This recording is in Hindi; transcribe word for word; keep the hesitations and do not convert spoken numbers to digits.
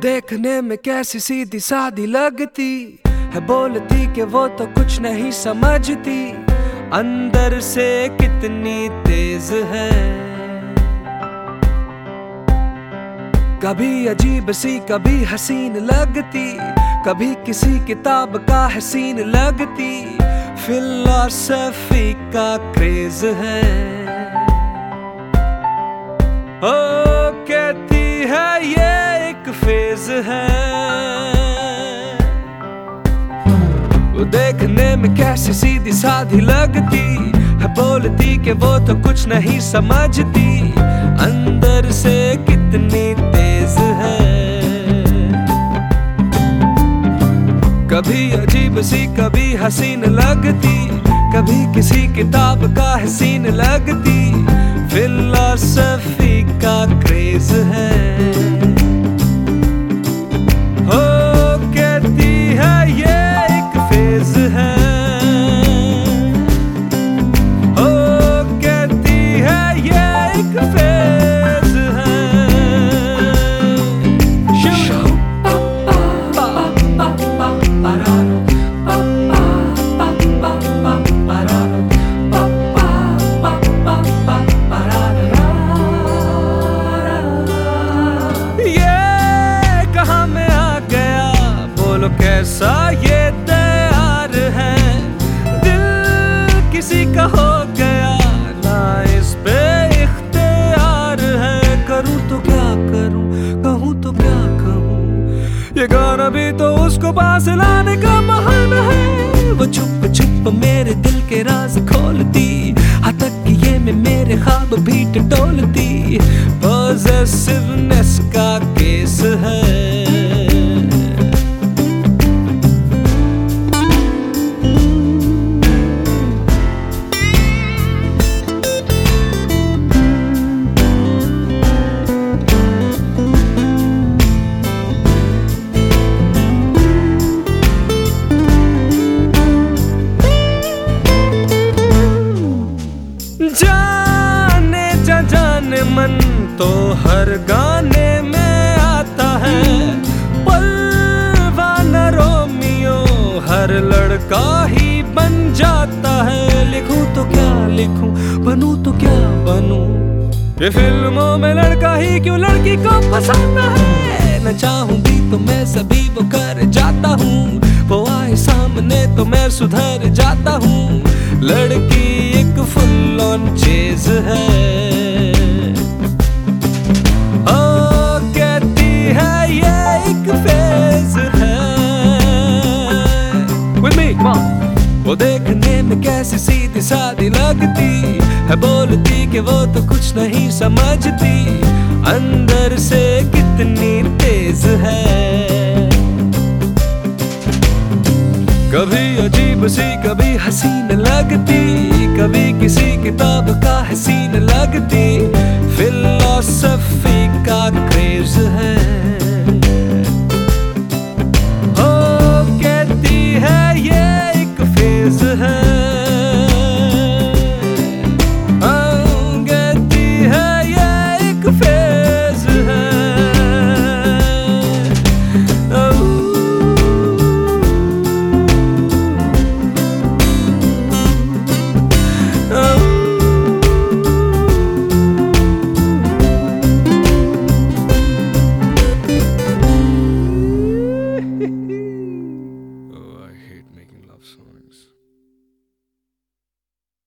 देखने में कैसी सीधी सादी लगती है, बोलती कि वो तो कुछ नहीं समझती, अंदर से कितनी तेज है। कभी अजीब सी कभी हसीन लगती, कभी किसी किताब का हसीन लगती, फिलॉसफी का क्रेज है। ओ कहती है ये एक फेज है। वो देखने में कैसी सीधी साधी लगती है, बोलती कि वो तो कुछ नहीं समझती, अंदर से कितनी तेज है। कभी अजीब सी कभी हसीन लगती, कभी किसी किताब का हसीन लगती, फिलॉसफी का क्रेज है। हो कहती है ये एक फेज है। हो कहती है ये एक फेज है। कैसा ये तैयार है, दिल किसी का हो गया ना इस पे इख्तियार है। करूं तो क्या करूं, कहूं तो क्या कहूं, ये गाना भी तो उसको पास लाने का बहाना है। वो छुप छुप मेरे दिल के राज खोलती, हाँ तकिए में मेरे ख्वाब भी टटोलती, पॉसेसिवनेस का केस है। जाने जा जाने मन तो हर गाने में आता है, परवाना रोमियो हर लड़का ही बन जाता है। लिखूं तो क्या लिखूं, बनूं तो क्या बनूं, ये फिल्मों में लड़का ही क्यों लड़की को फंसाता है। न चाहूं भी तो मैं सभी वो कर जाता हूँ, वो आए सामने तो मैं सुधर जाता हूँ। लड़की एक फुल ऑन चेज है। ओ कहती है ये एक फेज है। With me, come on. वो देखने में कैसी सीधी सादी लगती है, बोलती कि वो तो कुछ नहीं समझती, अंदर से कितनी तेज है। कभी अजीब सी कभी हसीन लगती, कभी किसी किताब का हसीन लगती, फिलॉसफी